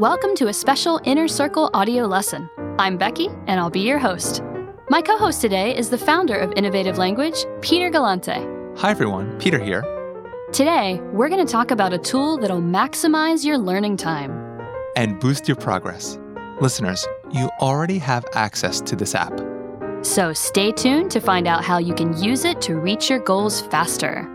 Welcome to a special Inner Circle audio lesson. I'm Becky, and I'll be your host. My co-host today is the founder of Innovative Language, Peter Galante. Hi everyone, Peter here. Today, we're going to talk about a tool that'll maximize your learning time And boost your progress. Listeners, you already have access to this app. So stay tuned to find out how you can use it to reach your goals faster.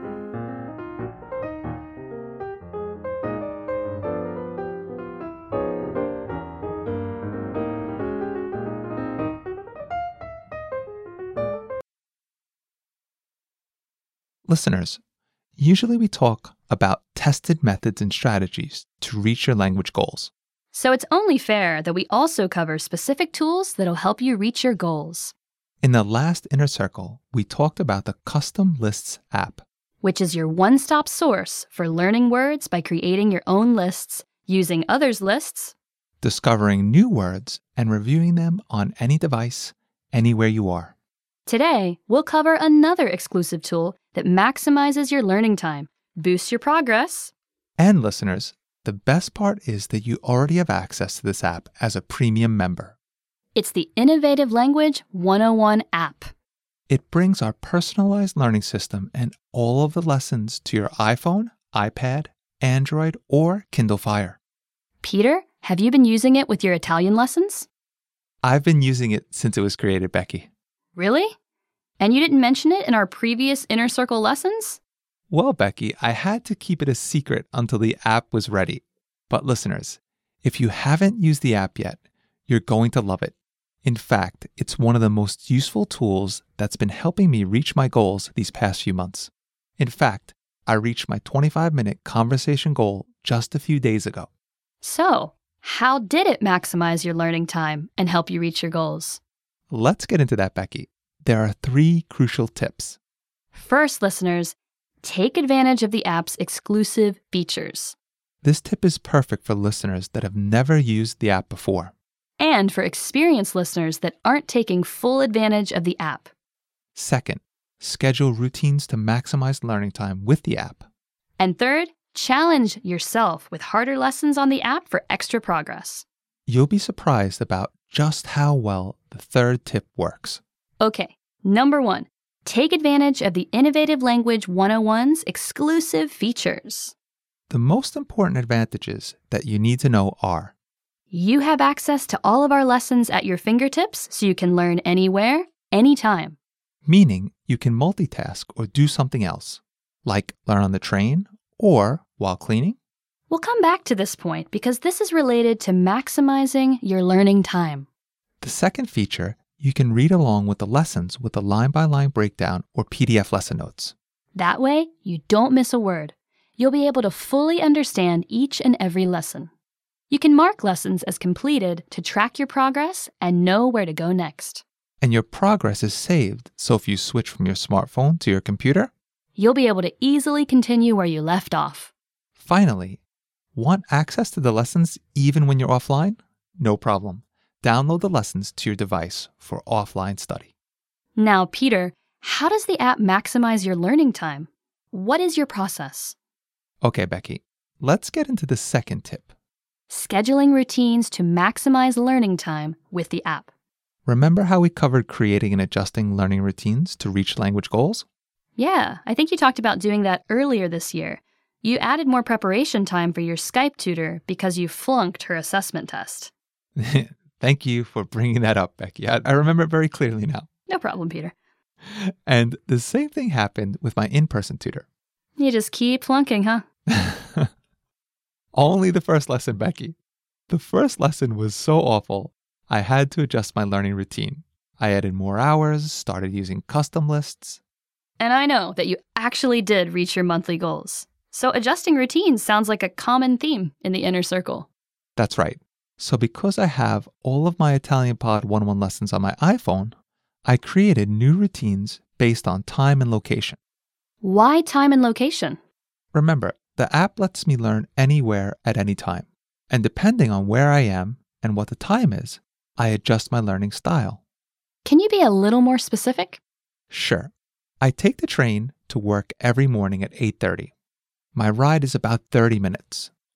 Listeners, usually we talk about tested methods and strategies to reach your language goals. So it's only fair that we also cover specific tools that'll help you reach your goals, In the last Inner Circle, we talked about the Custom Lists app. which is your one-stop source for learning words by creating your own lists, using others' lists, Discovering new words and reviewing them on any device, anywhere you are. Today, we'll cover another exclusive tool that maximizes your learning time, boosts your progress, And listeners, the best part is that you already have access to this app as a premium member. it's the Innovative Language 101 app. It brings our personalized learning system and all of the lessons to your iPhone, iPad, Android, or Kindle Fire. Peter, have you been using it with your Italian lessons? I've been using it since it was created, Becky. Really? And you didn't mention it in our previous Inner Circle lessons? Well, Becky, I had to keep it a secret until the app was ready. But listeners, if you haven't used the app yet, you're going to love it. In fact, it's one of the most useful tools that's been helping me reach my goals these past few months. In fact, I reached my 25-minute conversation goal just a few days ago. So, how did it maximize your learning time and help you reach your goals? Let's get into that, Becky. There are 3 crucial tips. First, listeners, take advantage of the app's exclusive features. This tip is perfect for listeners that have never used the app before. And for experienced listeners that aren't taking full advantage of the app. Second, schedule routines to maximize learning time with the app. And third, challenge yourself with harder lessons on the app for extra progress. You'll be surprised about just how well the third tip works. Okay, number 1, take advantage of the Innovative Language 101's exclusive features. The most important advantages that you need to know are: You have access to all of our lessons at your fingertips so you can learn anywhere, anytime. meaning you can multitask or do something else, like learn on the train or while cleaning. We'll come back to this point because this is related to maximizing your learning time. The second feature, you can read along with the lessons with a line-by-line breakdown or PDF lesson notes. That way, you don't miss a word. You'll be able to fully understand each and every lesson. You can mark lessons as completed to track your progress and know where to go next. And your progress is saved, so if you switch from your smartphone to your computer. You'll be able to easily continue where you left off. Finally, want access to the lessons even when you're offline? No problem. Download the lessons to your device for offline study. Now, Peter, how does the app maximize your learning time? What is your process? Okay, Becky, let's get into the second tip. Scheduling routines to maximize learning time with the app. Remember how we covered creating and adjusting learning routines to reach language goals? Yeah, I think you talked about doing that earlier this year. You added more preparation time for your Skype tutor because you flunked her assessment test. Thank you for bringing that up, Becky. I remember it very clearly now. No problem, Peter. And the same thing happened with my in-person tutor. You just keep flunking, huh? Only the first lesson, Becky. The first lesson was so awful, I had to adjust my learning routine. I added more hours, started using custom lists. And I know that you actually did reach your monthly goals. So adjusting routines sounds like a common theme in the Inner Circle. That's right. So because I have all of my Italian Pod 101 lessons on my iPhone, I created new routines based on time and location. Why time and location? Remember, the app lets me learn anywhere at any time. And depending on where I am and what the time is, I adjust my learning style. Can you be a little more specific? Sure. I take the train to work every morning at 8:30. My ride is about 30 minutes.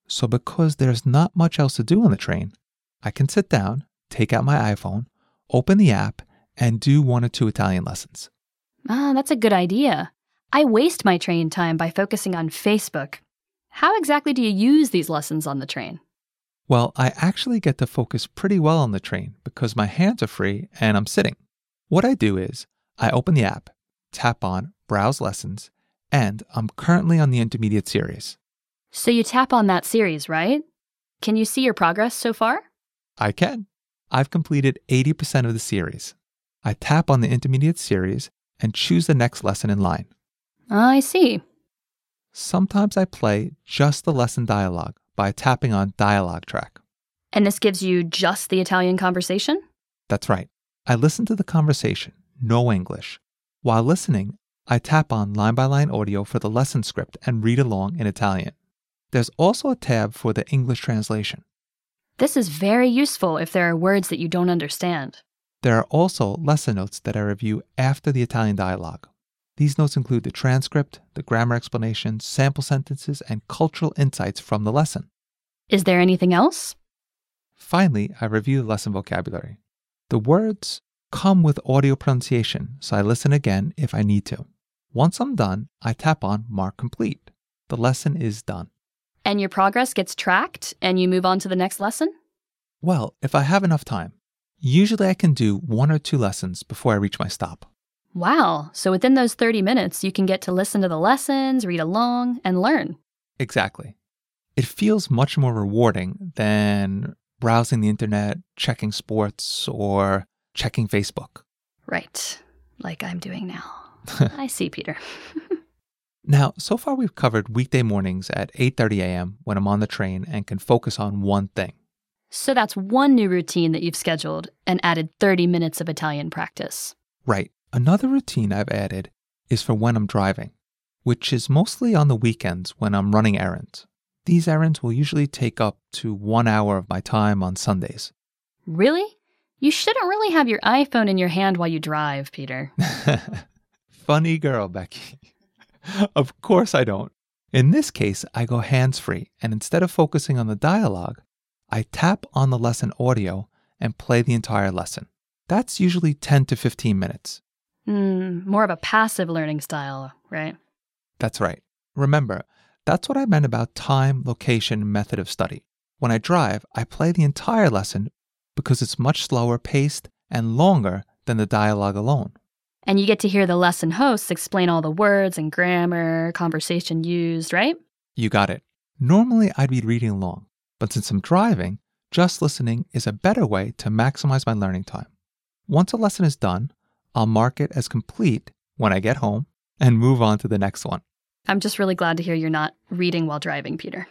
So because there's not much else to do on the train, I can sit down, take out my iPhone, open the app, and do 1 or 2 Italian lessons. That's a good idea. I waste my train time by focusing on Facebook. How exactly do you use these lessons on the train? Well, I actually get to focus pretty well on the train because my hands are free and I'm sitting. What I do is I open the app, tap on Browse Lessons, and I'm currently on the intermediate series. So you tap on that series, right? Can you see your progress so far? I can. I've completed 80% of the series. I tap on the intermediate series and choose the next lesson in line. I see. Sometimes I play just the lesson dialogue by tapping on Dialogue Track. And this gives you just the Italian conversation? That's right. I listen to the conversation, no English. While listening, I tap on line-by-line audio for the lesson script and read along in Italian. There's also a tab for the English translation. This is very useful if there are words that you don't understand. There are also lesson notes that I review after the Italian dialogue. These notes include the transcript, the grammar explanations, sample sentences, and cultural insights from the lesson. Is there anything else? Finally, I review the lesson vocabulary. The words come with audio pronunciation, so I listen again if I need to. Once I'm done, I tap on Mark Complete. The lesson is done. And your progress gets tracked and you move on to the next lesson? Well, if I have enough time. Usually I can do 1 or 2 lessons before I reach my stop. Wow, so within those 30 minutes, you can get to listen to the lessons, read along, and learn. Exactly. It feels much more rewarding than browsing the internet, checking sports, or checking Facebook. Right, like I'm doing now. I see, Peter. Now, so far we've covered weekday mornings at 8:30 a.m. when I'm on the train and can focus on one thing. So that's one new routine that you've scheduled and added 30 minutes of Italian practice. Right. Another routine I've added is for when I'm driving, which is mostly on the weekends when I'm running errands. These errands will usually take up to 1 hour of my time on Sundays. Really? You shouldn't really have your iPhone in your hand while you drive, Peter. Funny girl, Becky. Of course I don't. In this case, I go hands-free, and instead of focusing on the dialogue, I tap on the lesson audio and play the entire lesson. That's usually 10 to 15 minutes. More of a passive learning style, right? That's right. Remember, that's what I meant about time, location, and method of study. When I drive, I play the entire lesson because it's much slower paced and longer than the dialogue alone. And you get to hear the lesson hosts explain all the words and grammar, conversation used, right? You got it. Normally, I'd be reading along, but since I'm driving, just listening is a better way to maximize my learning time. Once a lesson is done, I'll mark it as complete when I get home and move on to the next one. I'm just really glad to hear you're not reading while driving, Peter.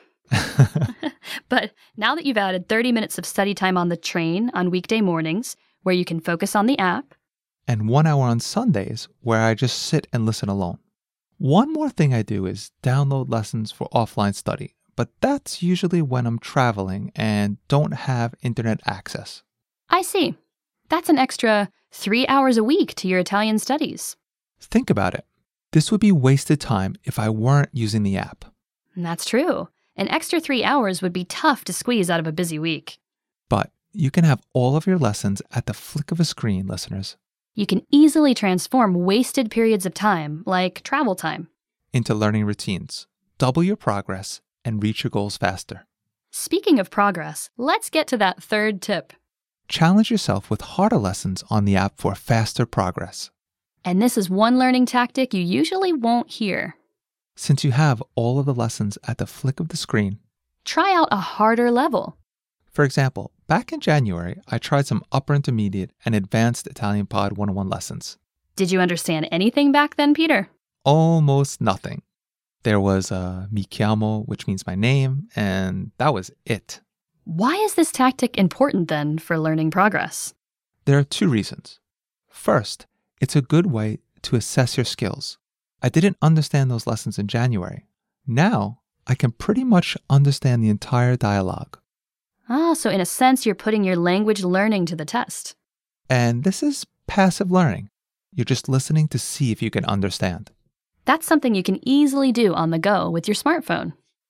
But now that you've added 30 minutes of study time on the train on weekday mornings, where you can focus on the app, and 1 hour on Sundays where I just sit and listen alone. One more thing I do is download lessons for offline study, but that's usually when I'm traveling and don't have internet access. I see. That's an extra 3 hours a week to your Italian studies. Think about it. This would be wasted time if I weren't using the app. And that's true. An extra 3 hours would be tough to squeeze out of a busy week. But you can have all of your lessons at the flick of a screen, listeners. You can easily transform wasted periods of time, like travel time, into learning routines, double your progress, and reach your goals faster. Speaking of progress, let's get to that third tip. Challenge yourself with harder lessons on the app for faster progress. And this is one learning tactic you usually won't hear. Since you have all of the lessons at the flick of the screen, try out a harder level. For example, back in January, I tried some upper intermediate and advanced Italian Pod 101 lessons. Did you understand anything back then, Peter? Almost nothing. There was mi chiamo, which means my name, and that was it. Why is this tactic important then for learning progress? There are 2 reasons. First, it's a good way to assess your skills. I didn't understand those lessons in January. Now, I can pretty much understand the entire dialogue. So in a sense, you're putting your language learning to the test. And this is passive learning. You're just listening to see if you can understand. That's something you can easily do on the go with your smartphone.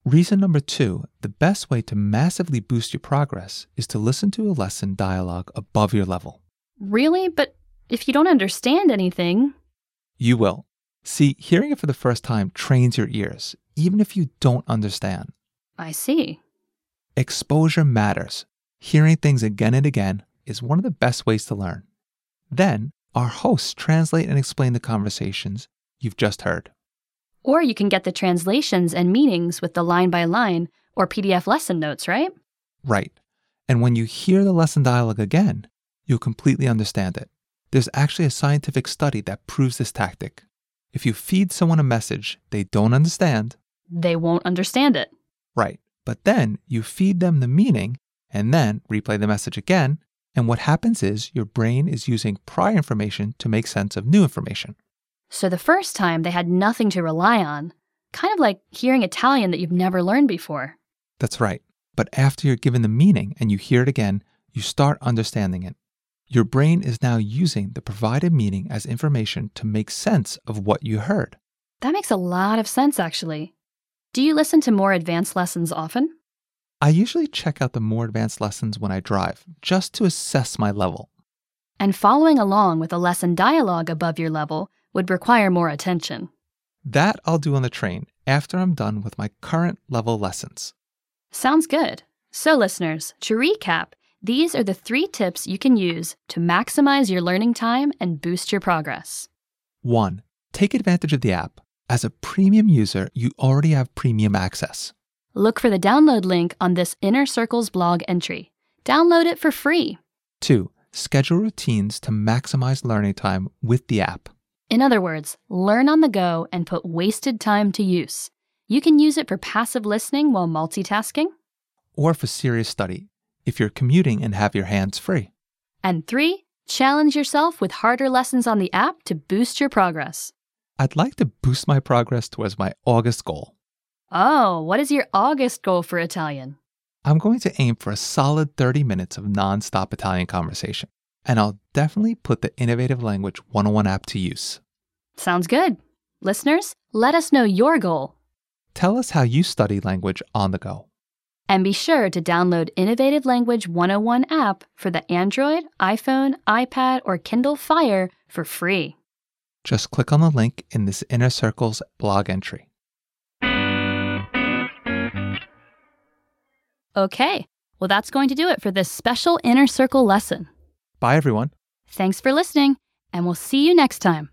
Reason number 2, the best way to massively boost your progress is to listen to a lesson dialogue above your level. Really? But if you don't understand anything... You will. See, hearing it for the first time trains your ears, even if you don't understand. I see. Exposure matters. Hearing things again and again is one of the best ways to learn. Then, our hosts translate and explain the conversations you've just heard. Or you can get the translations and meanings with the line-by-line or PDF lesson notes, right? Right. And when you hear the lesson dialogue again, you'll completely understand it. There's actually a scientific study that proves this tactic. If you feed someone a message they don't understand, they won't understand it. Right. But then you feed them the meaning and then replay the message again. And what happens is your brain is using prior information to make sense of new information. So the first time they had nothing to rely on, kind of like hearing Italian that you've never learned before. That's right. But after you're given the meaning and you hear it again, you start understanding it. Your brain is now using the provided meaning as information to make sense of what you heard. That makes a lot of sense, actually. Do you listen to more advanced lessons often? I usually check out the more advanced lessons when I drive, just to assess my level. And following along with a lesson dialogue above your level would require more attention. That I'll do on the train after I'm done with my current level lessons. Sounds good. So listeners, to recap, these are the 3 tips you can use to maximize your learning time and boost your progress. 1. Take advantage of the app. As a premium user, you already have premium access. Look for the download link on this Inner Circles blog entry. Download it for free. 2. Schedule routines to maximize learning time with the app. In other words, learn on the go and put wasted time to use. You can use it for passive listening while multitasking. Or for serious study, if you're commuting and have your hands free. And 3, challenge yourself with harder lessons on the app to boost your progress. I'd like to boost my progress towards my August goal. Oh, what is your August goal for Italian? I'm going to aim for a solid 30 minutes of non-stop Italian conversation. And I'll definitely put the Innovative Language 101 app to use. Sounds good. Listeners, let us know your goal. Tell us how you study language on the go. And be sure to download Innovative Language 101 app for the Android, iPhone, iPad, or Kindle Fire for free. Just click on the link in this Inner Circles blog entry. Okay, well that's going to do it for this special Inner Circle lesson. Bye, everyone. Thanks for listening, and we'll see you next time.